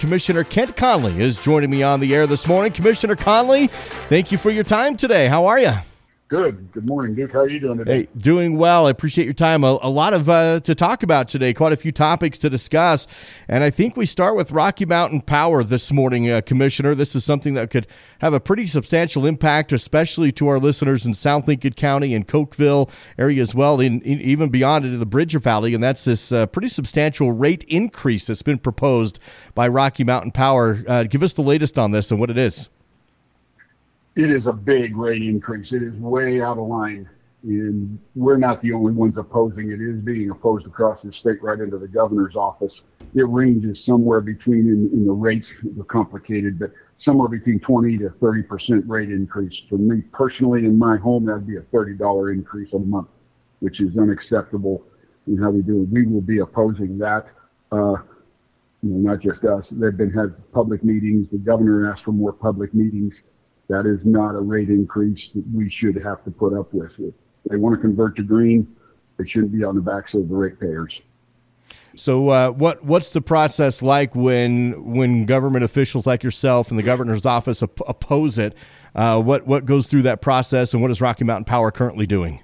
Commissioner Kent Conley is joining me on the air this morning. Commissioner Conley, thank you for your time today. How are you? Good. Good morning, Duke. How are you doing today? Hey, doing well. I appreciate your time. A lot of to talk about today, quite a few topics to discuss. And I think we start with Rocky Mountain Power this morning, Commissioner. This is something that could have a pretty substantial impact, especially to our listeners in South Lincoln County and Cokeville area as well, even beyond into the Bridger Valley. And that's this pretty substantial rate increase that's been proposed by Rocky Mountain Power. Give us the latest on this and what it is. It is a big rate increase. It is way out of line, and we're not the only ones opposing it. It is being opposed across the state right into the governor's office. It ranges somewhere between, in the rates, they're complicated, but somewhere between 20 to 30% rate increase. For me personally, in my home, that'd be a $30 increase a month, which is unacceptable in how we do it. We will be opposing that. Not just us. They've had public meetings. The governor asked for more public meetings. That is not a rate increase that we should have to put up with. If they want to convert to green, it shouldn't be on the backs of the ratepayers. So what's the process like when government officials like yourself and the governor's office oppose it? What goes through that process, and what is Rocky Mountain Power currently doing?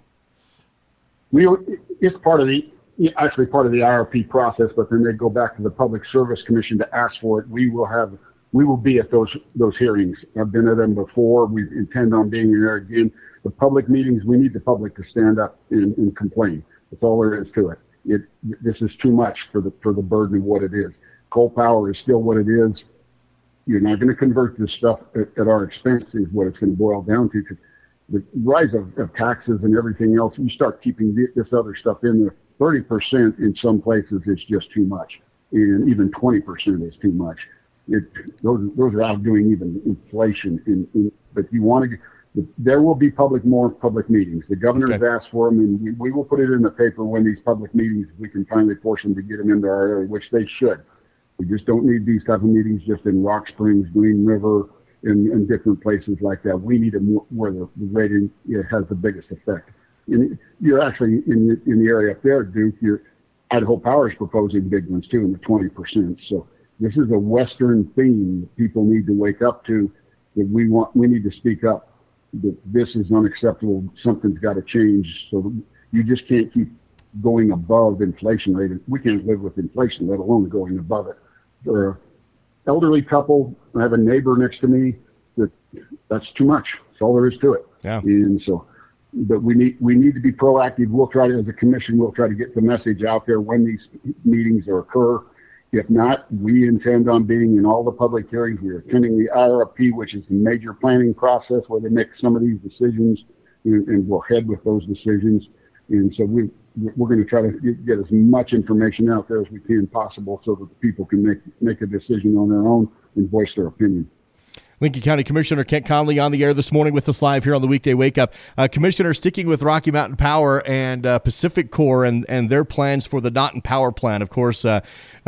It's part of the IRP process, but then they go back to the Public Service Commission to ask for it. We will be at those hearings. I've been at them before. We intend on being there again. The public meetings, we need the public to stand up and complain. That's all there is to it. This is too much for the burden of what it is. Coal power is still what it is. You're not going to convert this stuff at our expense is what it's going to boil down to, because the rise of taxes and everything else, you start keeping this other stuff in there. 30% in some places is just too much, and even 20% is too much. Those are outdoing even inflation. But you want to, there will be more public meetings. The governor has asked for them, and we will put it in the paper when these public meetings, we can finally force them to get them into our area, which they should. We just don't need these type of meetings just in Rock Springs, Green River, and different places like that. We need them where the rating has the biggest effect. And you're actually in the area up there, Duke. Idaho Power is proposing big ones too, in the 20%. So this is a Western theme that people need to wake up to, that we need to speak up, that this is unacceptable. Something's got to change. So you just can't keep going above inflation rate. We can't live with inflation, let alone going above it. For an elderly couple, I have a neighbor next to me, that's too much. That's all there is to it. Yeah. And so, but we need to be proactive. We'll try to, as a commission, we'll try to get the message out there when these meetings occur. If not, we intend on being in all the public hearings. We're attending the IRP, which is the major planning process where they make some of these decisions, and we'll head with those decisions. And so we're going to try to get as much information out there as we can possible so that the people can make a decision on their own and voice their opinion. Lincoln County Commissioner Kent Conley on the air this morning with us live here on the Weekday Wake Up. Commissioner, sticking with Rocky Mountain Power and Pacific Core and their plans for the Naughton Power Plant. Of course, the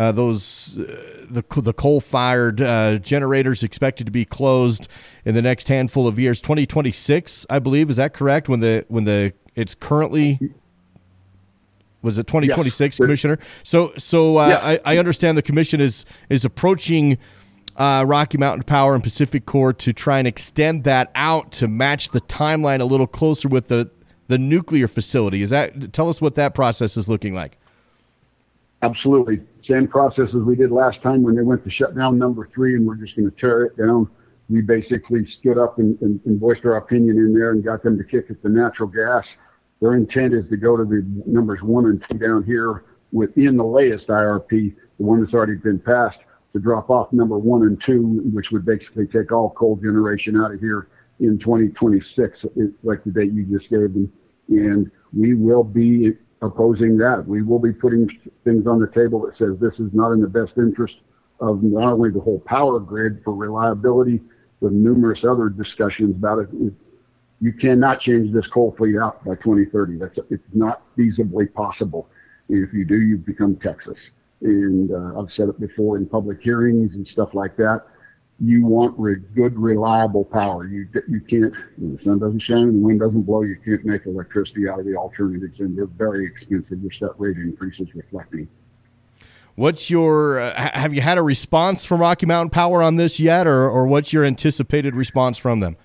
coal-fired generators expected to be closed in the next handful of years. 2026, I believe, is that correct? When it's currently. Was it 2026, yes, Commissioner? So yes. I understand the commission is approaching Rocky Mountain Power and Pacific Core to try and extend that out to match the timeline a little closer with the nuclear facility. Tell us what that process is looking like. Absolutely. Same process as we did last time when they went to shut down number 3 and we're just going to tear it down. We basically stood up and voiced our opinion in there and got them to kick at the natural gas. Their intent is to go to the numbers 1 and 2 down here within the latest IRP, the one that's already been passed, to drop off number 1 and 2, which would basically take all coal generation out of here in 2026, like the date you just gave them. And we will be opposing that. We will be putting things on the table that says this is not in the best interest of not only the whole power grid for reliability, but numerous other discussions about it. You cannot change this coal fleet out by 2030. It's not feasibly possible. And if you do, you become Texas. And I've said it before in public hearings and stuff like that. You want good, reliable power. You can't, when the sun doesn't shine and the wind doesn't blow, you can't make electricity out of the alternatives, and they're very expensive, which that rate increase is reflecting. What's your have you had a response from Rocky Mountain Power on this yet, or what's your anticipated response from them?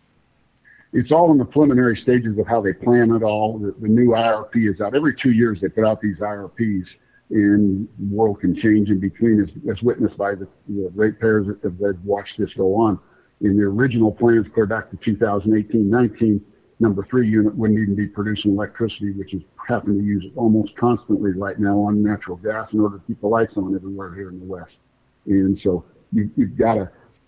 It's all in the preliminary stages of how they plan it all. The new IRP is out. Every 2 years they put out these IRPs, and the world can change in between, as witnessed by the ratepayers that have watched this go on. In the original plans clear back to 2018-19, number 3 unit wouldn't even be producing electricity, which is happening to use almost constantly right now on natural gas in order to keep the lights on everywhere here in the West. And so you've got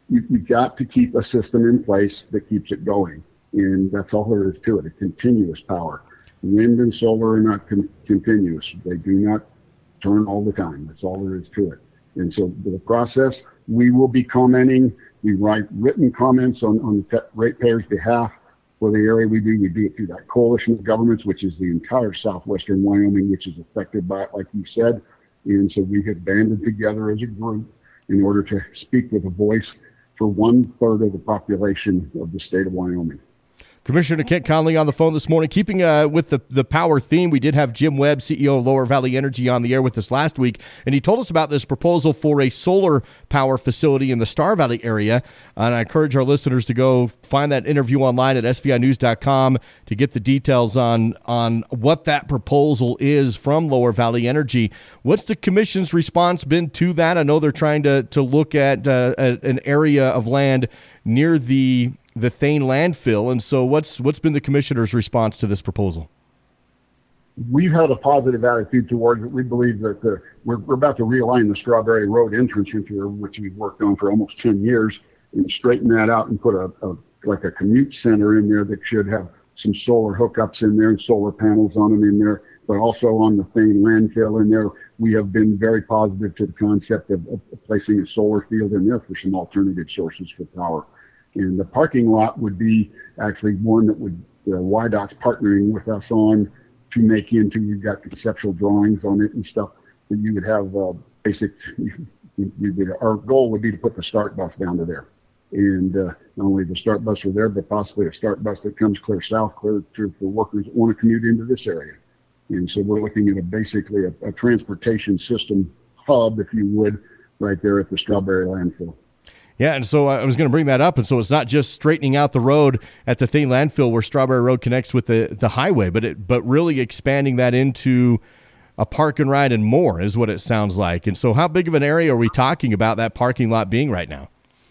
to keep a system in place that keeps it going. And that's all there is to it, a continuous power. Wind and solar are not continuous. They do not turn all the time. That's all there is to it. And so the process, we will be commenting. We write written comments on the ratepayers' behalf for the area we do. We do it through that coalition of governments, which is the entire southwestern Wyoming, which is affected by it, like you said. And so we have banded together as a group in order to speak with a voice for 1/3 of the population of the state of Wyoming. Commissioner Kent Conley on the phone this morning. Keeping with the power theme, we did have Jim Webb, CEO of Lower Valley Energy, on the air with us last week, and he told us about this proposal for a solar power facility in the Star Valley area. And I encourage our listeners to go find that interview online at svinews.com to get the details on what that proposal is from Lower Valley Energy. What's the commission's response been to that? I know they're trying to look at an area of land near the Thane landfill, and so what's been the commissioner's response to this proposal? We've had a positive attitude towards it. We believe that we're about to realign the Strawberry Road entrance into here, which we've worked on for almost 10 years, and straighten that out and put a commute center in there that should have some solar hookups in there and solar panels on them in there, but also on the Thane landfill in there. We have been very positive to the concept of placing a solar field in there for some alternative sources for power. And the parking lot would be actually one that YDOT's partnering with us on to make into. We've got conceptual drawings on it and stuff that you would have basic. Our goal would be to put the start bus down to there, and not only the start bus are there, but possibly a start bus that comes clear south, clear for workers that want to commute into this area. And so we're looking at basically a transportation system hub, if you would, right there at the Strawberry landfill. Yeah, and so I was going to bring that up. And so it's not just straightening out the road at the Thane landfill where Strawberry Road connects with the highway, but really expanding that into a park and ride and more is what it sounds like. And so how big of an area are we talking about that parking lot being right now?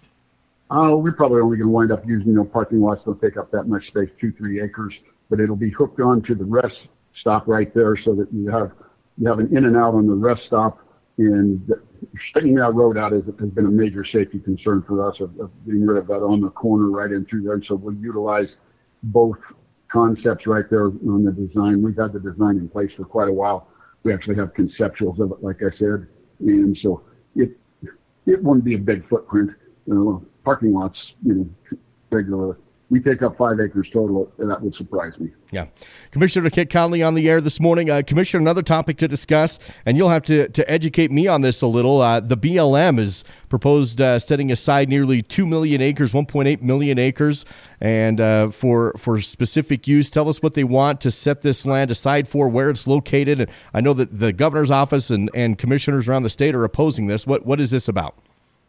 We're probably only going to wind up using parking lots. Don't take up that much space, 2-3 acres, but it'll be hooked on to the rest stop right there so that you have an in and out on the rest stop. And straightening that road out has been a major safety concern for us of getting rid of that on the corner right in through there. And so we'll utilize both concepts right there on the design. We've had the design in place for quite a while. We actually have conceptuals of it, like I said. And so it wouldn't be a big footprint. Parking lots, regular. We take up 5 acres total, and that would surprise me. Yeah. Commissioner Kent Conley on the air this morning. Commissioner, another topic to discuss, and you'll have to educate me on this a little. The BLM is proposed setting aside nearly 2 million acres, 1.8 million acres, and for specific use. Tell us what they want to set this land aside for, where it's located. And I know that the governor's office and commissioners around the state are opposing this. What is this about?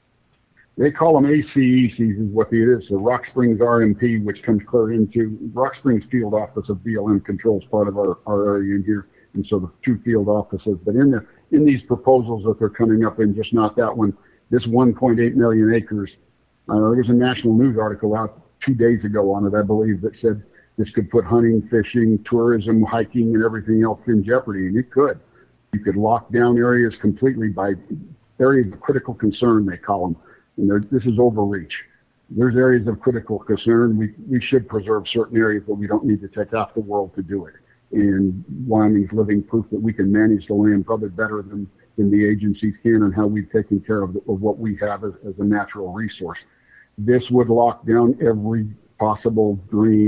They call them ACECs is what it is. The Rock Springs RMP, which comes clear into Rock Springs field office of BLM controls part of our area in here. And so the 2 field offices, but in these proposals that they're coming up in, just not that one, this 1.8 million acres, there was a national news article out 2 days ago on it, I believe, that said this could put hunting, fishing, tourism, hiking, and everything else in jeopardy. And it could. You could lock down areas completely by areas of critical concern, they call them. And this is overreach. There's areas of critical concern. We should preserve certain areas, but we don't need to take off the world to do it. And Wyoming's living proof that we can manage the land probably better than the agencies can, and how we've taken care of what we have as a natural resource. This would lock down every possible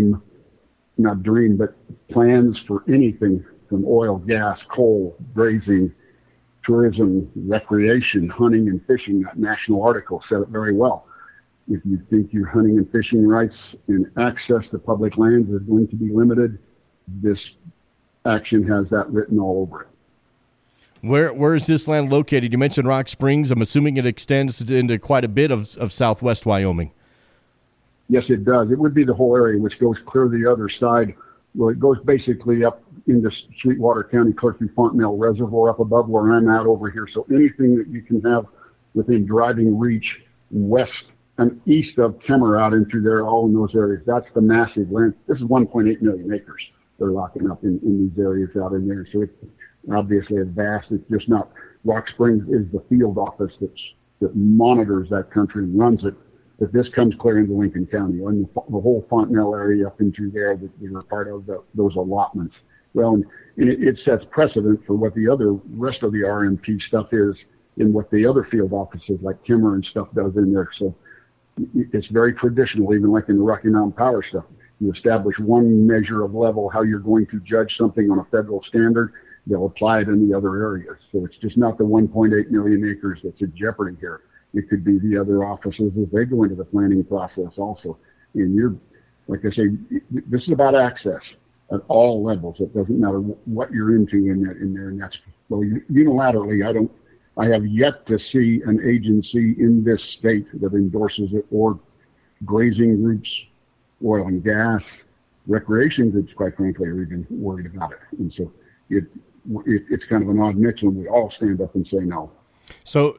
but plans for anything from oil, gas, coal, grazing, tourism, recreation, hunting and fishing. That national article said it very well. If you think your hunting and fishing rights and access to public lands are going to be limited, this action has that written all over it. Where is this land located? You mentioned Rock Springs. I'm assuming it extends into quite a bit of southwest Wyoming. Yes, it does. It would be the whole area, which goes clear the other side. Well, it goes basically up into Sweetwater County, clear through Fontenelle Reservoir, up above where I'm at over here. So anything that you can have within driving reach west and east of Kemmer out into there, all in those areas. That's the massive land. This is 1.8 million acres they're locking up in these areas out in there. So it's obviously a vast. It's just not. Rock Springs is the field office that monitors that country and runs it. If this comes clear into Lincoln County, and the whole Fontenelle area up into there, that are part of those allotments. Well, and it sets precedent for what the other rest of the RMP stuff is in what the other field offices like Kemmer and stuff does in there. So it's very traditional, even like in the Rocky Mountain Power stuff. You establish one measure of level, how you're going to judge something on a federal standard, they'll apply it in the other areas. So it's just not the 1.8 million acres that's in jeopardy here. It could be the other offices as they go into the planning process also. And you're, like I say, this is about access at all levels. It doesn't matter what you're into in there. And that's, well, unilaterally, I have yet to see an agency in this state that endorses it, or grazing groups, oil and gas, recreation groups, quite frankly, are even worried about it. And so it's kind of an odd mix when we all stand up and say no. So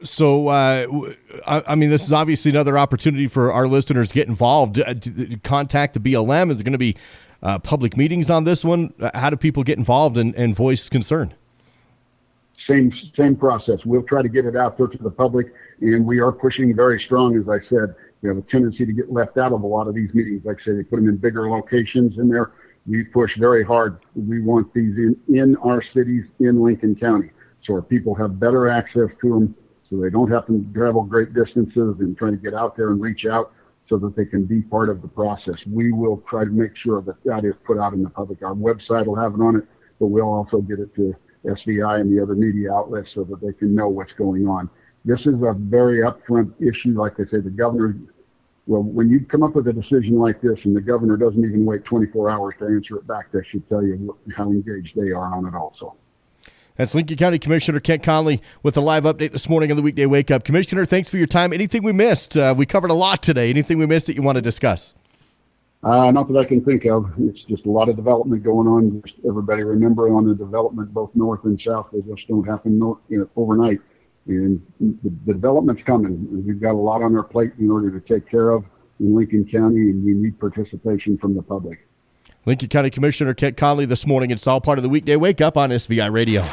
I mean, this is obviously another opportunity for our listeners to get involved, to contact the BLM. Is there going to be public meetings on this one? How do people get involved and voice concern? Same process. We'll try to get it out there to the public, and we are pushing very strong. As I said, we have a tendency to get left out of a lot of these meetings. Like I said, they put them in bigger locations in there. We push very hard. We want these in our cities in Lincoln County, so our people have better access to them, so they don't have to travel great distances and try to get out there and reach out, so that they can be part of the process. We will try to make sure that is put out in the public. Our website will have it on it, but we'll also get it to SVI and the other media outlets so that they can know what's going on. This is a very upfront issue. Like I say, the governor, well, when you come up with a decision like this and the governor doesn't even wait 24 hours to answer it back, that should tell you how engaged they are on it also. That's Lincoln County Commissioner Kent Conley with a live update this morning on the Weekday Wake Up. Commissioner, thanks for your time. Anything we missed? We covered a lot today. Anything we missed that you want to discuss? Not that I can think of. It's just a lot of development going on. Just everybody remember on the development, both north and south, they just don't happen overnight. And the development's coming. We've got a lot on our plate in order to take care of in Lincoln County, and we need participation from the public. Lincoln County Commissioner Kent Conley this morning. It's all part of the Weekday Wake Up on SVI Radio.